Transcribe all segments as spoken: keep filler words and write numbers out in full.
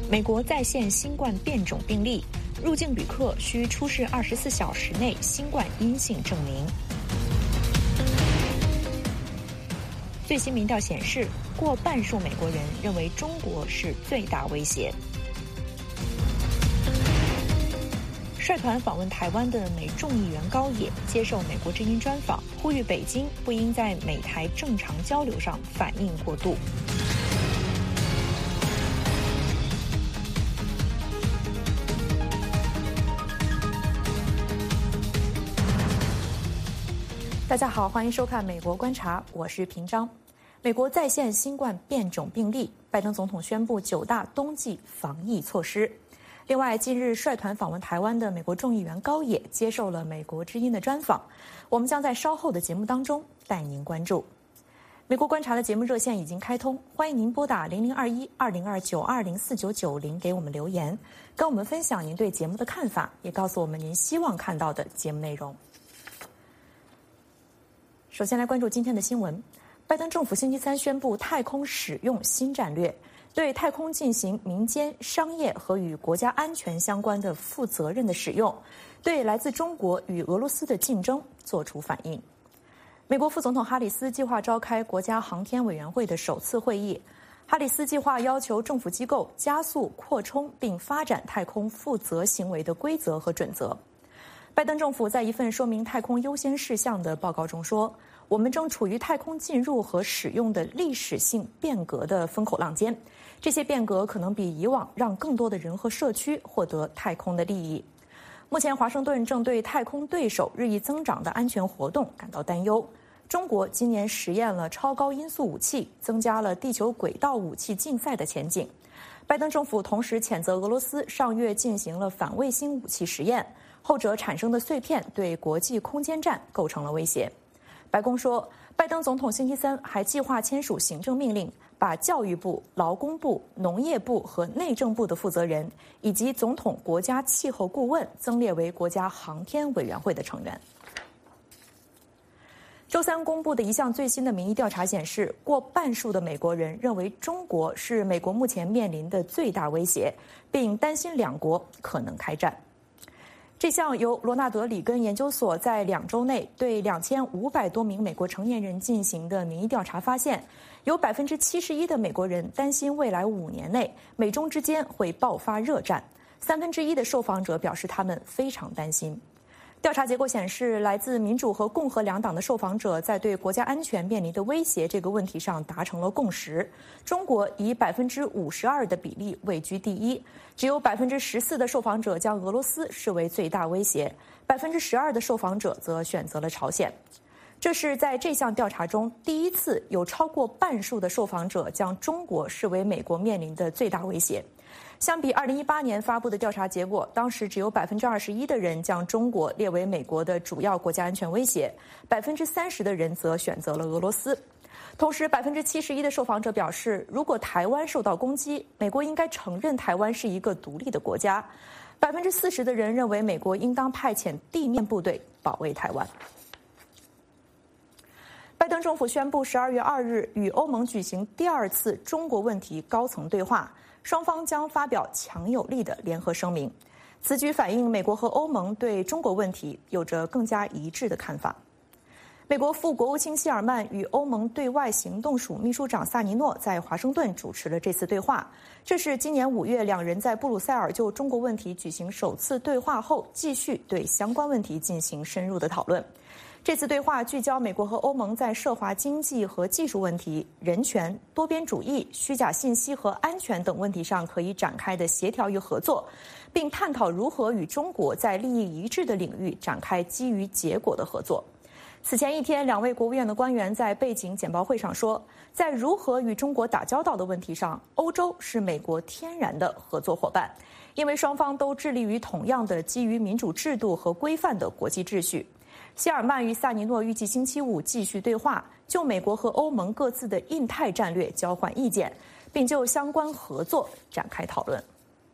美国再现新冠变种病例，入境旅客需出示二十四小时内新冠阴性证明。最新民调显示，过半数美国人认为中国是最大威胁。率团访问台湾的美众议员高野接受美国之音专访，呼吁北京不应在美台正常交流上反应过度。大家好，欢迎收看《美国观察》，我是平章。美国再现新冠变种病例，拜登总统宣布九大冬季防疫措施。另外，近日率团访问台湾的美国众议员高野接受了美国之音的专访，我们将在稍后的节目当中带您关注。美国观察的节目热线已经开通，欢迎您拨打零零二一二零二九二零四九九零给我们留言，跟我们分享您对节目的看法，也告诉我们您希望看到的节目内容。首先来关注今天的新闻，拜登政府星期三宣布太空使用新战略，对太空进行民间、商业和与国家安全相关的负责任的使用，对来自中国与俄罗斯的竞争作出反应。美国副总统哈里斯计划召开国家航天委员会的首次会议，哈里斯计划要求政府机构加速扩充并发展太空负责行为的规则和准则。拜登政府在一份说明太空优先事项的报告中说，我们正处于太空进入和使用的历史性变革的风口浪尖，这些变革可能比以往让更多的人和社区获得太空的利益。目前华盛顿正对太空对手日益增长的安全活动感到担忧。中国今年实验了超高音速武器，增加了地球轨道武器竞赛的前景。拜登政府同时谴责俄罗斯上月进行了反卫星武器实验，后者产生的碎片对国际空间站构成了威胁。白宫说，拜登总统星期三还计划签署行政命令，把教育部、劳工部、农业部和内政部的负责人，以及总统国家气候顾问增列为国家航天委员会的成员。周三公布的一项最新的民意调查显示，过半数的美国人认为中国是美国目前面临的最大威胁，并担心两国可能开战。这项由罗纳德里根研究所在两周内对两千五百多名美国成年人进行的民意调查发现，有百分之七十一的美国人担心未来五年内美中之间会爆发热战，三分之一的受访者表示他们非常担心。调查结果显示，来自民主和共和两党的受访者在对国家安全面临的威胁这个问题上达成了共识。中国以百分之五十二的比例位居第一，只有百分之十四的受访者将俄罗斯视为最大威胁，百分之十二的受访者则选择了朝鲜。这是在这项调查中第一次有超过半数的受访者将中国视为美国面临的最大威胁。相比二零一八年发布的调查结果，当时只有百分之二十一的人将中国列为美国的主要国家安全威胁，百分之三十的人则选择了俄罗斯。同时，百分之七十一的受访者表示，如果台湾受到攻击，美国应该承认台湾是一个独立的国家。百分之四十的人认为美国应当派遣地面部队保卫台湾。拜登政府宣布，十二月二日与欧盟举行第二次中国问题高层对话，双方将发表强有力的联合声明。此举反映美国和欧盟对中国问题有着更加一致的看法。美国副国务卿希尔曼与欧盟对外行动署秘书长萨尼诺在华盛顿主持了这次对话，这是今年五月两人在布鲁塞尔就中国问题举行首次对话后，继续对相关问题进行深入的讨论。这次对话聚焦美国和欧盟在涉华经济和技术问题、人权、多边主义、虚假信息和安全等问题上可以展开的协调与合作，并探讨如何与中国在利益一致的领域展开基于结果的合作。此前一天，两位国务院的官员在背景简报会上说，在如何与中国打交道的问题上，欧洲是美国天然的合作伙伴，因为双方都致力于同样的基于民主制度和规范的国际秩序。希尔曼与萨尼诺预计星期五继续对话，就美国和欧盟各自的印太战略交换意见，并就相关合作展开讨论。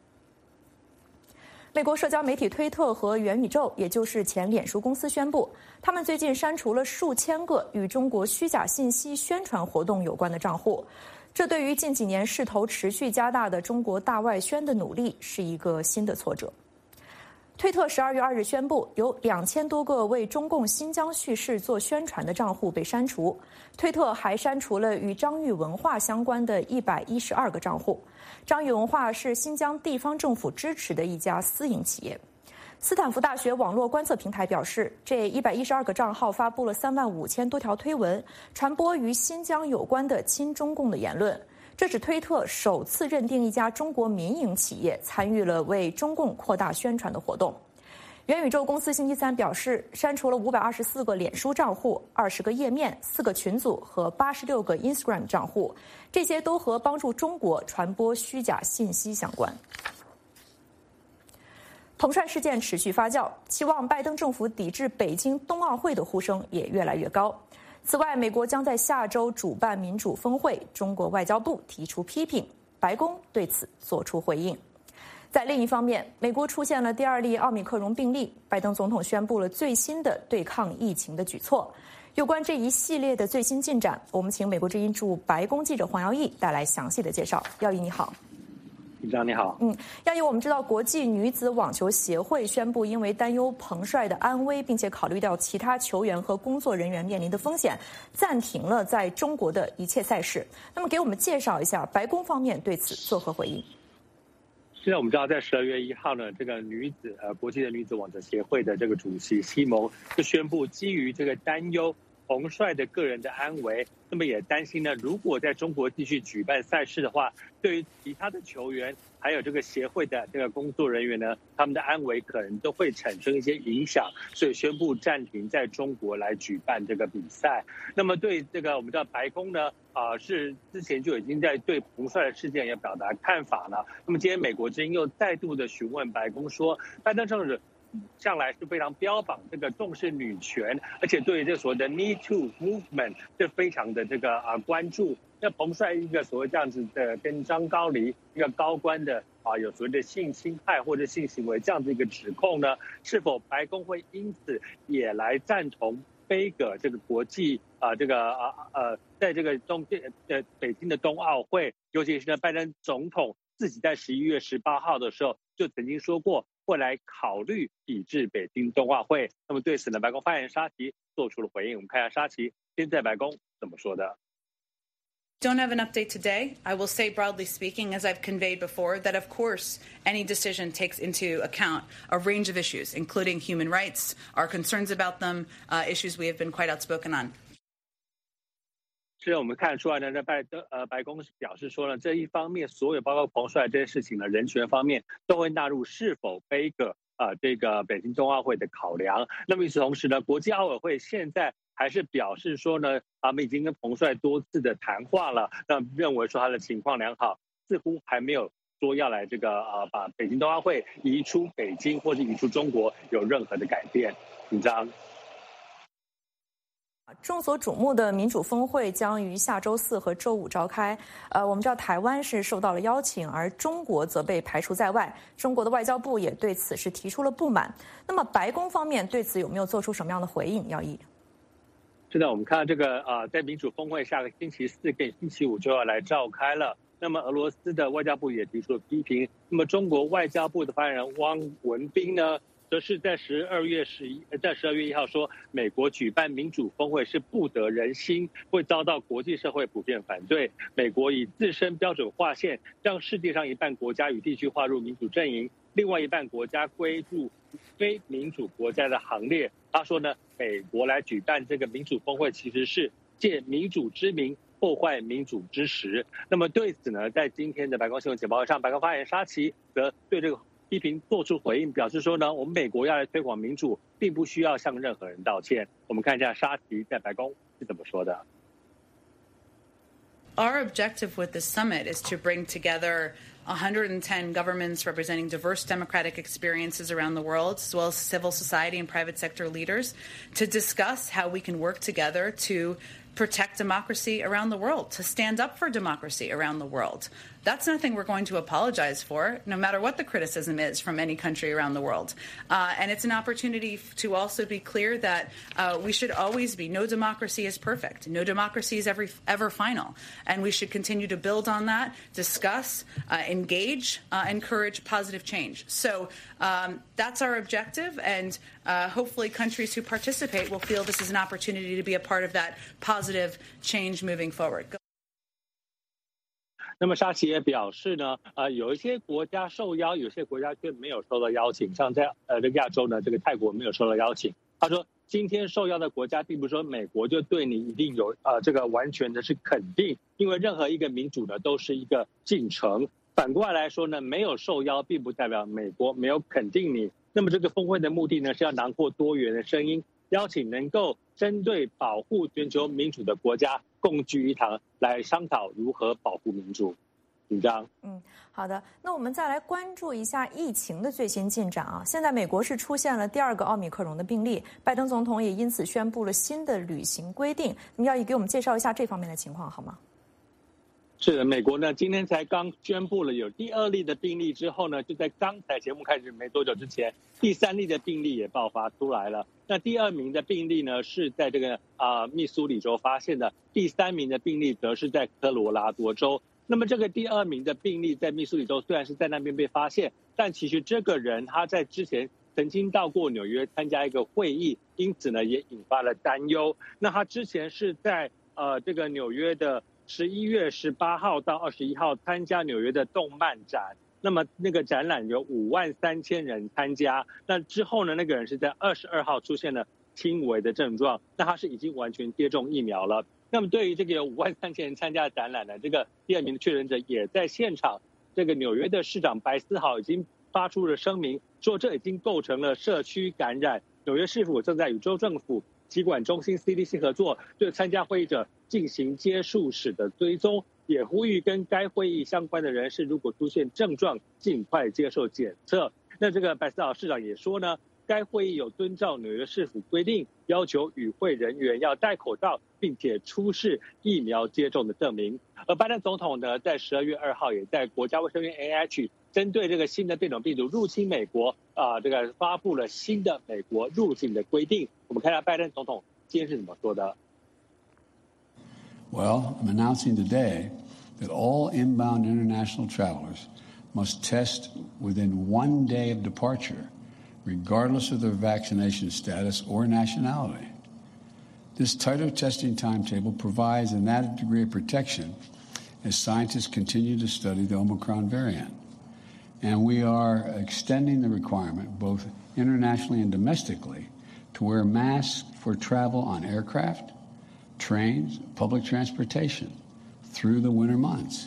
美国社交媒体推特和元宇宙，也就是前脸书公司宣布，他们最近删除了数千个与中国虚假信息宣传活动有关的账户。 这对于近几年势头持续加大的中国大外宣的努力是一个新的挫折。推特十二月二日宣布，有两千多个为中共新疆叙事做宣传的账户被删除。推特还删除了与张玉文化相关的一百一十二个账户。张玉文化是新疆地方政府支持的一家私营企业。斯坦福大学网络观测平台表示，这一百一十二个账号发布了三万五千多条推文，传播与新疆有关的亲中共的言论。这是推特首次认定一家中国民营企业参与了为中共扩大宣传的活动。元宇宙公司星期三表示，删除了五百二十四个脸书账户、二十个页面、四个群组和八十六个 Instagram 账户，这些都和帮助中国传播虚假信息相关。彭帅事件持续发酵，期望拜登政府抵制北京冬奥会的呼声也越来越高。此外，美国将在下周主办民主峰会，中国外交部提出批评，白宫对此作出回应。在另一方面，美国出现了第二例奥密克戎病例，拜登总统宣布了最新的对抗疫情的举措。有关这一系列的最新进展，我们请美国之音驻白宫记者黄耀义带来详细的介绍。耀义你好。 局长你好。 嗯，耀义，我们知道国际女子网球协会宣布，因为担忧彭帅的安危，并且考虑到其他球员和工作人员面临的风险，暂停了在中国的一切赛事。那么，给我们介绍一下白宫方面对此作何回应？ 现在我们知道，在十二月一号呢，这个女子呃国际的女子网球协会的这个主席西蒙就宣布，基于这个担忧彭帅的个人的安危，那么也担心呢，如果在中国继续举办赛事的话，对于其他的球员还有这个协会的这个工作人员呢，他们的安危可能都会产生一些影响，所以宣布暂停在中国来举办这个比赛。那么对这个我们知道白宫呢，啊、呃、是之前就已经在对彭帅的事件也表达看法了。那么今天美国之音又再度的询问白宫说，拜登政府向来是非常标榜这个重视女权，而且对于这所谓的 Me Too Movement 是非常的这个啊关注。那彭帅一个所谓这样子的跟张高丽一个高官的啊有所谓的性侵害或者性行为这样子一个指控呢，是否白宫会因此也来赞同杯葛这个国际啊这个啊呃在这个东呃北京的冬奥会，尤其是呢拜登总统自己在十一月十八号的时候就曾经说过，会来考虑抵制北京冬奥会。那么对此呢，白宫发言人沙奇做出了回应。我们看一下沙奇今天在白宫怎么说的。 Don't have an update today. I will say, broadly speaking, as I've conveyed before, that of course any decision takes into account a range of issues, including human rights, our concerns about them, uh, issues we have been quite outspoken on. 是我们看出来呢，在白呃白宫表示说呢，这一方面所有包括彭帅这些事情呢，人权方面都会纳入是否杯葛啊这个北京冬奥会的考量。那么与此同时呢，国际奥委会现在还是表示说呢，他们已经跟彭帅多次的谈话了，那认为说他的情况良好，似乎还没有说要来这个啊把北京冬奥会移出北京或者移出中国有任何的改变。紧张。 众所瞩目的民主峰会将于下周四和周五召开。呃，我们知道台湾是受到了邀请，而中国则被排除在外。中国的外交部也对此是提出了不满。那么白宫方面对此有没有做出什么样的回应？耀义。 是的，我们看到这个啊、呃，在民主峰会下个星期四跟星期五就要来召开了。那么俄罗斯的外交部也提出了批评。那么中国外交部的发言人汪文斌呢，则是在十二月十一，在十二月一号说，美国举办民主峰会是不得人心，会遭到国际社会普遍反对。美国以自身标准划线，让世界上一半国家与地区划入民主阵营，另外一半国家归入非民主国家的行列。他说呢，美国来举办这个民主峰会，其实是借民主之名破坏民主之实。那么对此呢，在今天的白宫新闻简报会上，白宫发言人沙奇则对这个批评做出回应，表示说呢，我们美国要来推广民主，并不需要向任何人道歉。我们看一下沙奇在白宫是怎么说的。 Our objective with this summit is to bring together one hundred ten governments representing diverse democratic experiences around the world, as well as civil society and private sector leaders, to discuss how we can work together to protect democracy around the world, to stand up for democracy around the world. That's nothing we're going to apologize for, no matter what the criticism is from any country around the world. Uh, and it's an opportunity to also be clear that uh, we should always be, no democracy is perfect. No democracy is ever, ever final. And we should continue to build on that, discuss, uh, engage, uh, encourage positive change. So um, that's our objective. And uh, hopefully countries who participate will feel this is an opportunity to be a part of that positive change moving forward. 那么沙奇也表示呢，呃，有一些国家受邀，有些国家却没有收到邀请，像在呃这个亚洲呢，这个泰国没有收到邀请。他说，今天受邀的国家，并不是说美国就对你一定有呃这个完全的是肯定，因为任何一个民主呢都是一个进程。反过来说呢，没有受邀，并不代表美国没有肯定你。那么这个峰会的目的呢，是要囊括多元的声音，邀请能够针对保护全球民主的国家共聚一堂，来商讨如何保护民主。紧张。 嗯，好的。那我们再来关注一下疫情的最新进展啊。现在美国是出现了第二个奥密克戎的病例，拜登总统也因此宣布了新的旅行规定。那么要给我们介绍一下这方面的情况好吗？ 是的，美国呢今天才刚宣布了有第二例的病例之后呢，就在刚才节目开始没多久之前，第三例的病例也爆发出来了。那第二名的病例呢是在这个啊、呃、密苏里州发现的，第三名的病例则是在科罗拉多州。那么这个第二名的病例在密苏里州虽然是在那边被发现，但其实这个人他在之前曾经到过纽约参加一个会议，因此呢也引发了担忧。那他之前是在呃这个纽约的十一月十八号到二十一号参加纽约的动漫展，那么那个展览有五万三千人参加。那之后呢，那个人是在二十二号出现了轻微的症状，那他是已经完全接种疫苗了。那么对于这个有五万三千人参加的展览呢，这个第二名的确诊者也在现场。这个纽约的市长白思豪已经发出了声明，说这已经构成了社区感染。纽约市府正在与州政府疾管中心 C D C 合作，对参加会议者进行接触史的追踪，也呼吁跟该会议相关的人士，如果出现症状，尽快接受检测。那这个白思豪市长也说呢，该会议有遵照纽约市府规定，要求与会人员要戴口罩，并且出示疫苗接种的证明。而拜登总统呢，在十二月二号也在国家卫生院 A H 针对这个新的变种病毒入侵美国啊、呃，这个发布了新的美国入境的规定。我们看看拜登总统今天是怎么说的。 Well, I'm announcing today that all inbound international travelers must test within one day of departure, regardless of their vaccination status or nationality. This tighter testing timetable provides an added degree of protection as scientists continue to study the Omicron variant. And we are extending the requirement, both internationally and domestically, to wear masks for travel on aircraft, trains, public transportation through the winter months.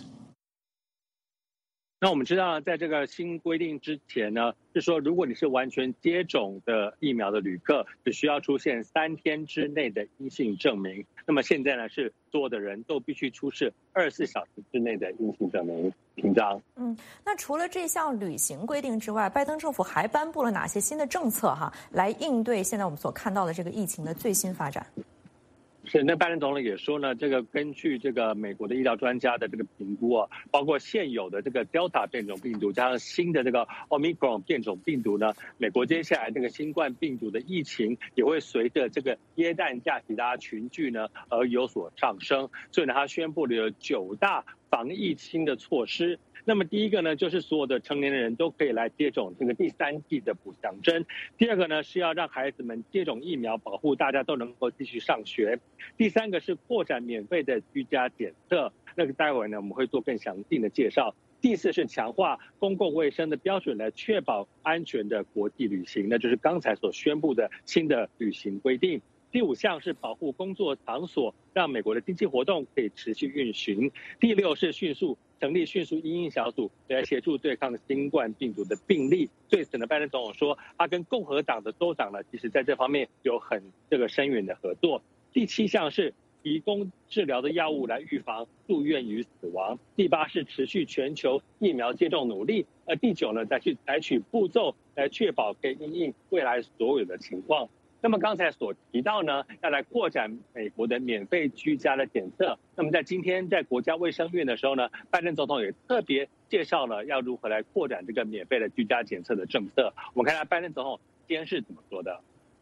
那我们知道，在这个新规定之前呢，是说如果你是完全接种的疫苗的旅客，只需要出现三天之内的阴性证明。那么现在呢，是所有的人都必须出示二十四小时之内的阴性证明。屏障。嗯， 那除了这项旅行规定之外，拜登政府还颁布了哪些新的政策哈，来应对现在我们所看到的这个疫情的最新发展？ 是，那拜登总统也说呢，这个根据这个美国的医疗专家的这个评估啊，包括现有的这个 Delta 变种病毒，加上新的这个 Omicron 变种病毒呢，美国接下来这个新冠病毒的疫情也会随着这个耶诞假期大家群聚呢而有所上升。所以呢，他宣布了有九大防疫新的措施。那么第一个呢，就是所有的成年人都可以来接种这个第三剂的补强针。第二个呢，是要让孩子们接种疫苗，保护大家都能够继续上学。第三个是扩展免费的居家检测，那个待会呢我们会做更详尽的介绍。第四是强化公共卫生的标准，来确保安全的国际旅行，那就是刚才所宣布的新的旅行规定。第五项是保护工作场所，让美国的经济活动可以持续运行。第六是迅速成立迅速因应小组，来协助对抗新冠病毒的病例。对此呢，拜登总统说，他跟共和党的州长呢，其实在这方面有很这个深远的合作。第七项是提供治疗的药物来预防住院与死亡。第八是持续全球疫苗接种努力。呃，第九呢，再去采取步骤来确保可以因应未来所有的情况。 那么刚才所提到呢，要来扩展美国的免费居家的检测。那么在今天在国家卫生院的时候呢，拜登总统也特别介绍了要如何来扩展这个免费的居家检测的政策。我们看看拜登总统今天是怎么说的。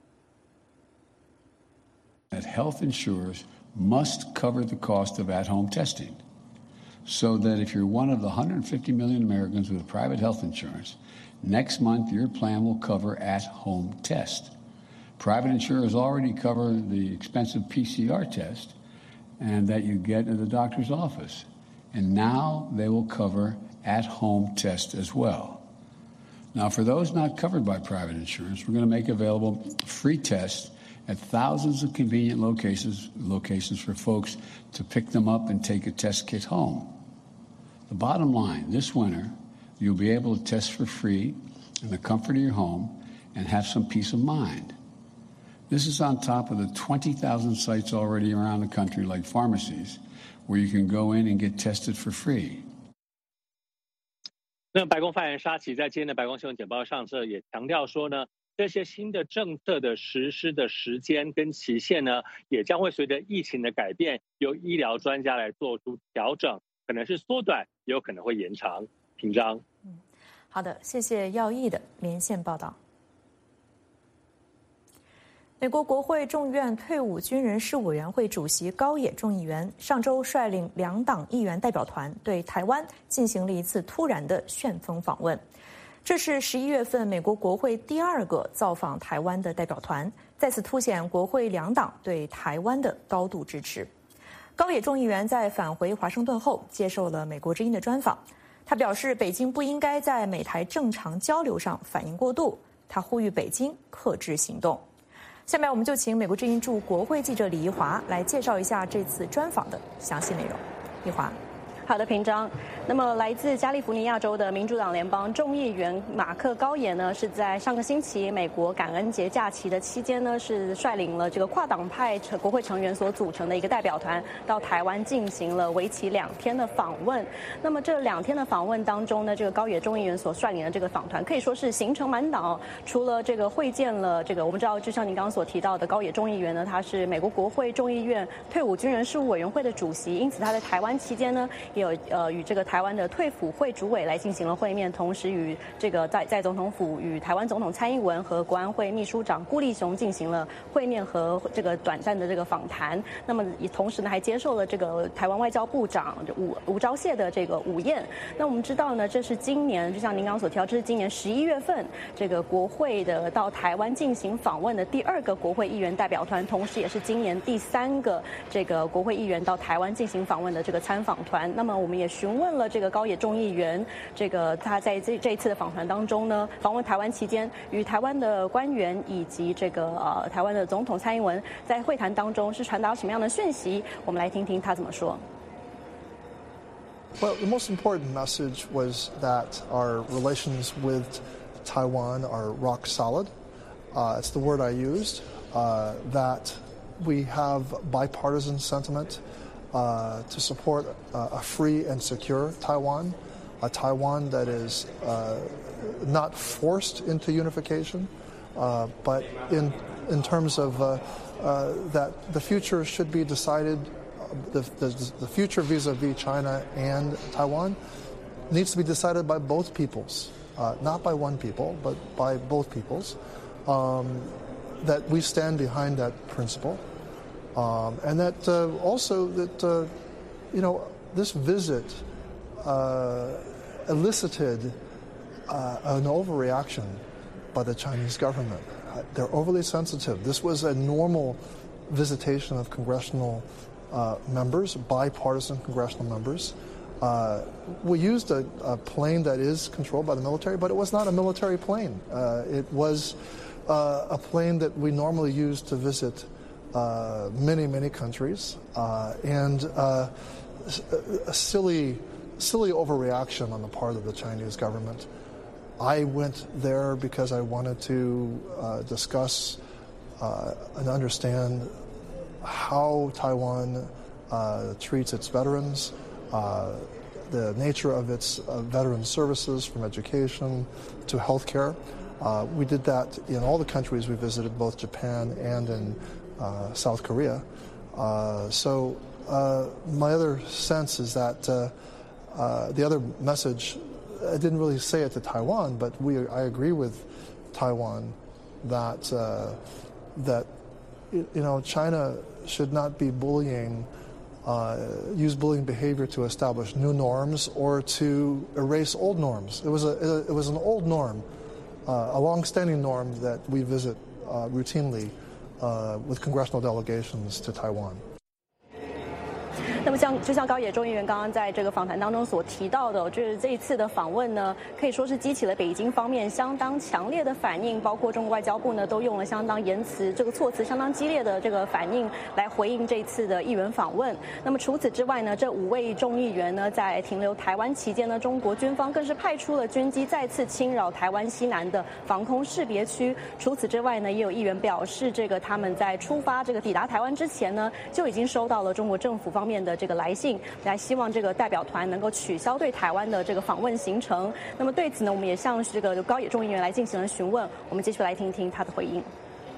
That health insurers must cover the cost of at-home testing, so that if you're one of the one hundred fifty million Americans with private health insurance, next month your plan will cover at-home test. Private insurers already cover the expensive P C R test and that you get at the doctor's office. And now they will cover at-home test as well. Now, for those not covered by private insurance, we're going to make available free tests at thousands of convenient locations, locations for folks to pick them up and take a test kit home. The bottom line, this winter, you'll be able to test for free in the comfort of your home and have some peace of mind. This is on top of the twenty thousand sites already around the country, like pharmacies, where you can go in and get tested for free. 那白宫发言人沙奇在今天的白宫新闻简报上，这也强调说呢，这些新的政策的实施的时间跟期限呢，也将会随着疫情的改变，由医疗专家来做出调整，可能是缩短，也有可能会延长。平章， 嗯，好的，谢谢耀义的连线报道。美国国会众议院退伍军人事务委员会主席高野众议员上周率领两党议员代表团对台湾进行了一次突然的旋风访问。这是十一月份美国国会第二个造访台湾的代表团，再次凸显国会两党对台湾的高度支持。高野众议员在返回华盛顿后接受了美国之音的专访，他表示北京不应该在美台正常交流上反应过度，他呼吁北京克制行动。下面我们就请美国之音驻国会记者李怡华来介绍一下这次专访的详细内容。怡华。 好的，平章。那么，来自加利福尼亚州的民主党联邦众议员马克高野呢，是在上个星期美国感恩节假期的期间呢，是率领了这个跨党派国会成员所组成的一个代表团，到台湾进行了为期两天的访问。那么这两天的访问当中呢，这个高野众议员所率领的这个访团可以说是行程满档。除了这个会见了这个，我们知道，就像您刚刚所提到的高野众议员呢，他是美国国会众议院退伍军人事务委员会的主席，因此他在台湾期间呢，也有呃与这个台湾的退辅会主委来进行了会面，同时与这个在在总统府与台湾总统蔡英文和国安会秘书长顾立雄进行了会面和这个短暂的这个访谈。那么也同时呢，还接受了这个台湾外交部长吴吴钊燮的这个午宴。那我们知道呢，这是今年就像您刚刚所提到，这是今年十一月份这个国会的到台湾进行访问的第二个国会议员代表团，同时也是今年第三个这个国会议员到台湾进行访问的这个参访团。那么我们也询问了这个高野众议员，这个他在这这一次的访谈当中呢，访问台湾期间，与台湾的官员以及这个呃台湾的总统蔡英文在会谈当中是传达什么样的讯息？我们来听听他怎么说。 Well, the most important message was that our relations with Taiwan are rock solid. Uh, it's the word I used. Uh, that we have bipartisan sentiment uh, to support uh, a free and secure Taiwan, a Taiwan that is uh, not forced into unification, uh, but in in terms of uh, uh, that the future should be decided. The, the, the future vis-a-vis China and Taiwan needs to be decided by both peoples, uh, not by one people, but by both peoples. Um, that we stand behind that principle, um, and that uh, also that uh, you know this visit uh, elicited uh, an overreaction by the Chinese government. They're overly sensitive. This was a normal visitation of congressional Uh, members, bipartisan congressional members. Uh, we used a, a plane that is controlled by the military, but it was not a military plane. Uh, it was uh, a plane that we normally use to visit uh, many, many countries, uh, and uh, a silly, silly overreaction on the part of the Chinese government. I went there because I wanted to uh, discuss uh, and understand how Taiwan uh, treats its veterans, uh, the nature of its uh, veteran services from education to healthcare. Uh, we did that in all the countries we visited, both Japan and in uh, South Korea. Uh, so uh, my other sense is that uh, uh, the other message, I didn't really say it to Taiwan, but we I agree with Taiwan that uh, that you know China should not be bullying, uh, use bullying behavior to establish new norms or to erase old norms. It was a it was an old norm, uh, a long-standing norm that we visit uh, routinely uh, with congressional delegations to Taiwan. 那么像就像高野众议员刚刚在这个访谈当中所提到的，就是这一次的访问呢，可以说是激起了北京方面相当强烈的反应，包括中国外交部呢都用了相当言辞这个措辞相当激烈的这个反应来回应这一次的议员访问。那么除此之外呢，这五位众议员呢在停留台湾期间呢，中国军方更是派出了军机再次侵扰台湾西南的防空识别区。除此之外呢，也有议员表示，这个他们在出发这个抵达台湾之前呢，就已经收到了中国政府方面的这个来信，来希望这个代表团能够取消对台湾的这个访问行程。那么对此呢，我们也向这个高野众议员来进行了询问，我们继续来听听他的回应。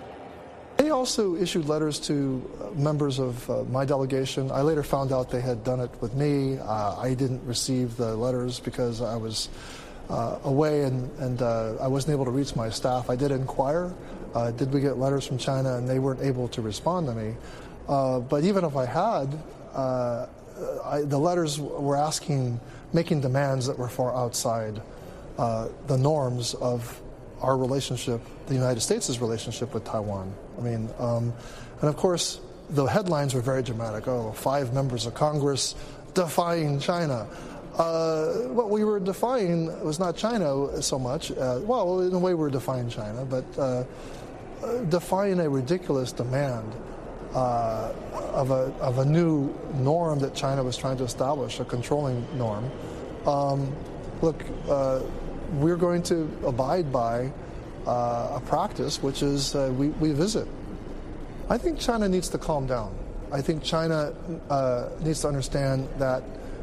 They also issued letters to members of uh, my delegation. I later found out they had done it with me. Uh, I didn't receive the letters because I was uh, away and, and uh, I wasn't able to reach my staff. I did inquire, uh, did we get letters from China, and they weren't able to respond to me. Uh, but even if I had, uh, I, the letters were asking, making demands that were far outside uh, the norms of our relationship, the United States' relationship with Taiwan. I mean, um, and of course, the headlines were very dramatic. Oh, five members of Congress defying China. Uh, what we were defying was not China so much. Uh, well, in a way, we were defying China, but uh, defying a ridiculous demand Uh, of a of a new norm that China was trying to establish, a controlling norm. Um, look, uh, we're going to abide by uh, a practice, which is uh, we, we visit. I think China needs to calm down. I think China uh, needs to understand that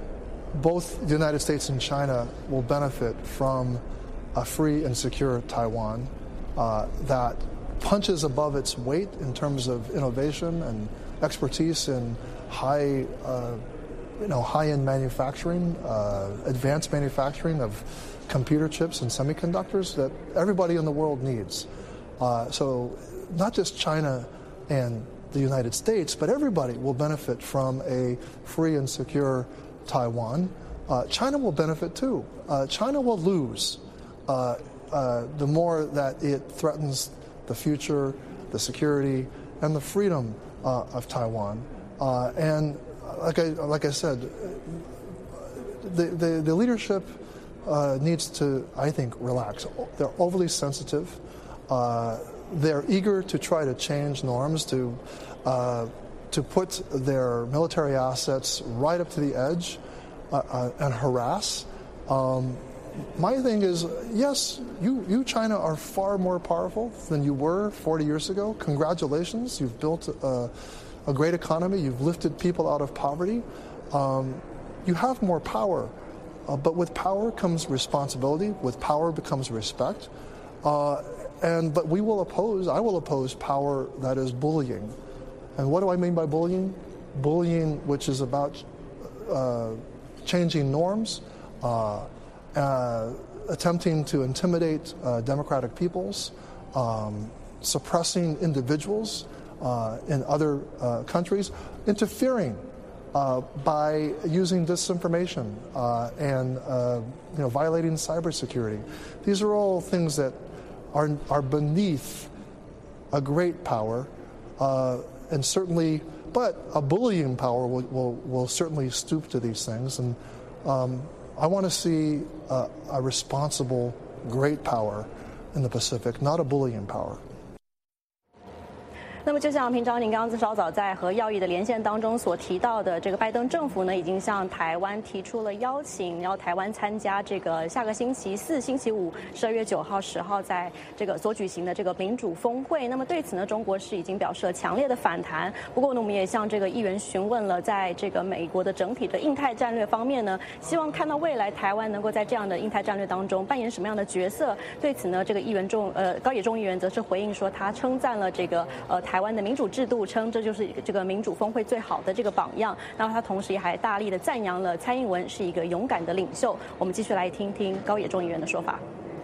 both the United States and China will benefit from a free and secure Taiwan uh, that punches above its weight in terms of innovation and expertise in high, uh, you know, high-end manufacturing, uh, advanced manufacturing of computer chips and semiconductors that everybody in the world needs. Uh, so not just China and the United States, but everybody will benefit from a free and secure Taiwan. Uh, China will benefit too. Uh, China will lose uh, uh, the more that it threatens the future, the security, and the freedom uh, of Taiwan. Uh, and like I, like I said, the, the, the leadership uh, needs to, I think, relax. They're overly sensitive. Uh, they're eager to try to change norms, to, uh, to put their military assets right up to the edge uh, uh, and harass. Um, My thing is, yes, you, you, China, are far more powerful than you were forty years ago. Congratulations. You've built a, a great economy. You've lifted people out of poverty. Um, you have more power. Uh, but with power comes responsibility. With power becomes respect. Uh, and But we will oppose, I will oppose power that is bullying. And what do I mean by bullying? Bullying which is about uh, changing norms, uh, Uh, attempting to intimidate uh, democratic peoples, um, suppressing individuals uh, in other uh, countries, interfering uh, by using disinformation uh, and uh, you know, violating cybersecurity. These are all things that are are beneath a great power, uh, and certainly, but a bullying power will will, will certainly stoop to these things. And um, I want to see a, a responsible, great power in the Pacific, not a bullying power. 那么就像平常您刚刚稍早在和耀义的连线当中所提到的，这个拜登政府呢已经向台湾提出了邀请，要台湾参加这个下个星期四、星期五十二月九号、十号在这个所举行的这个民主峰会。那么对此呢，中国是已经表示了强烈的反弹。不过呢，我们也向这个议员询问了，在这个美国的整体的印太战略方面呢，希望看到未来台湾能够在这样的印太战略当中扮演什么样的角色。对此呢，这个议员众呃高野众议员则是回应说，他称赞了这个呃台湾的民主制度，称这就是这个民主峰会最好的这个榜样。那么他同时也还大力的赞扬了蔡英文是一个勇敢的领袖。我们继续来听听高野众议员的说法。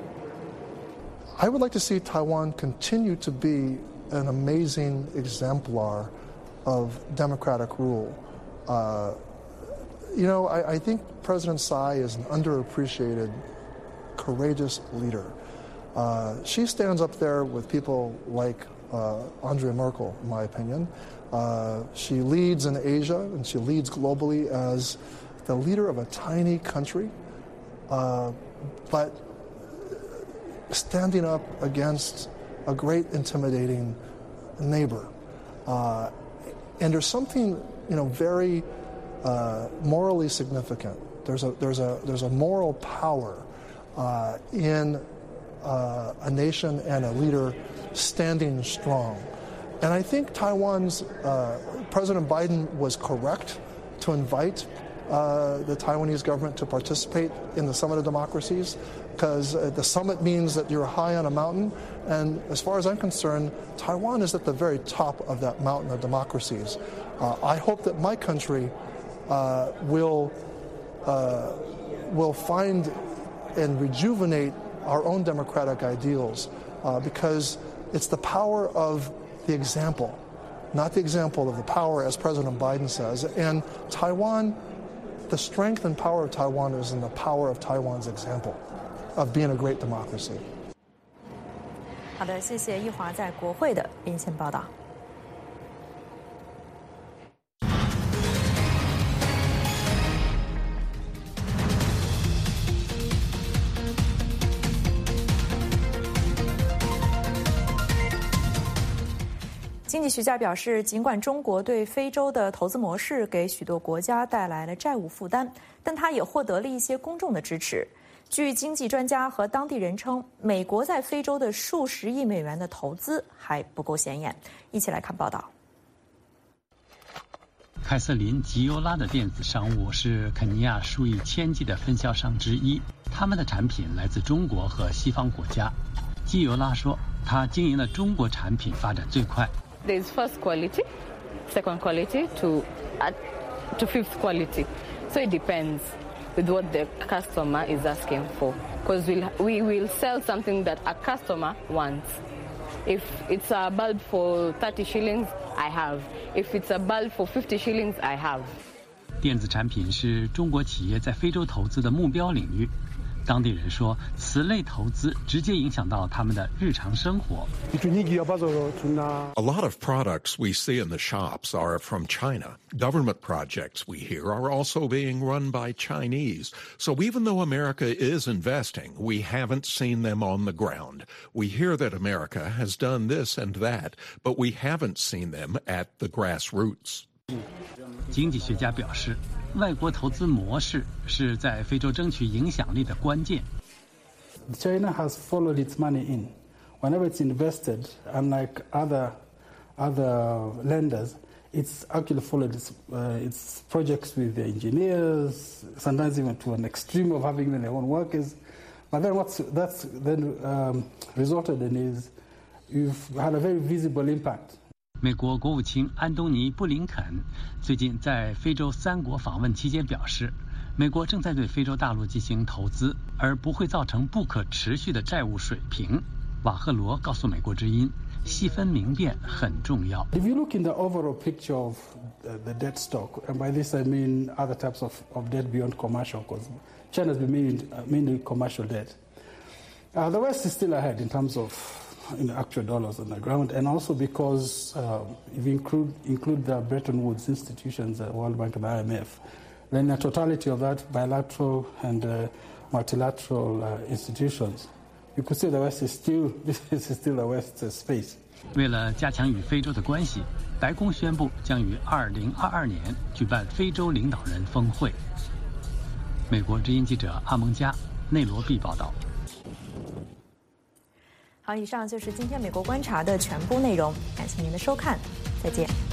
I would like to see Taiwan continue to be an amazing exemplar of democratic rule. Uh, you know, I, I think President Tsai is an underappreciated, courageous leader. Uh, she stands up there with people like uh, Angela Merkel, in my opinion. Uh, she leads in Asia and she leads globally as the leader of a tiny country, uh, but standing up against a great intimidating neighbor. Uh, and there's something, you know, very uh, morally significant. There's a, there's a, there's a moral power uh, in uh, a nation and a leader standing strong. And I think Taiwan's, uh, President Biden was correct to invite uh, the Taiwanese government to participate in the Summit of Democracies, because uh, the summit means that you're high on a mountain. And as far as I'm concerned, Taiwan is at the very top of that mountain of democracies. Uh, I hope that my country uh, will, uh, will find and rejuvenate our own democratic ideals, uh, because it's the power of the example, not the example of the power, as President Biden says. And Taiwan, the strength and power of Taiwan is in the power of Taiwan's example of being a great democracy. 好的，谢谢易华在国会的连线报道。经济学家表示，尽管中国对非洲的投资模式给许多国家带来了债务负担，但它也获得了一些公众的支持。据经济专家和当地人称，美国在非洲的数十亿美元的投资还不够显眼。一起来看报道。 凯瑟琳·吉尤拉的电子商务是肯尼亚数以千计的分销商之一，他们的产品来自中国和西方国家。吉尤拉说，他经营的中国产品发展最快。 There's first quality, second quality to uh, to fifth quality. So it depends with what the customer is asking for. Because we'll, we will sell something that a customer wants. If it's a bulb for thirty shillings, I have. If it's a bulb for fifty shillings, I have. 电子产品是中国企业在非洲投资的目标领域。当地人说，此类投资直接影响到他们的日常生活。 A lot of products we see in the shops are from China. Government projects we hear are also being run by Chinese. So even though America is investing, we haven't seen them on the ground. We hear that America has done this and that, but we haven't seen them at the grassroots. 经济学家表示，外国投资模式是在非洲争取影响力的关键。 China has followed its money in. Whenever it's invested, unlike other other lenders, it's actually followed its, uh, its projects with the engineers, sometimes even to an extreme of having their own workers. But then what's that's then um, resulted in is you've had a very visible impact. 美国国务卿安东尼·布林肯最近在非洲三国访问期间表示，美国正在对非洲大陆进行投资，而不会造成不可持续的债务水平。瓦赫罗告诉美国之音，细分明辨很重要。 If you look in the overall picture of the debt stock, and by this I mean other types of, of debt beyond commercial, because China has been mainly, mainly commercial debt. Uh, the West is still ahead in terms of in actual dollars on the ground, and also because uh, if you include include the Bretton Woods institutions, the World Bank and the I M F, then the totality of that bilateral and uh, multilateral uh, institutions, you could say the West is still this is still the West's space. 为了加强与非洲的关系，白宫宣布将于二零二二年举办非洲领导人峰会。美国之音记者阿蒙加内罗毕报道。 好，以上就是今天美国观察的全部内容，感谢您的收看，再见。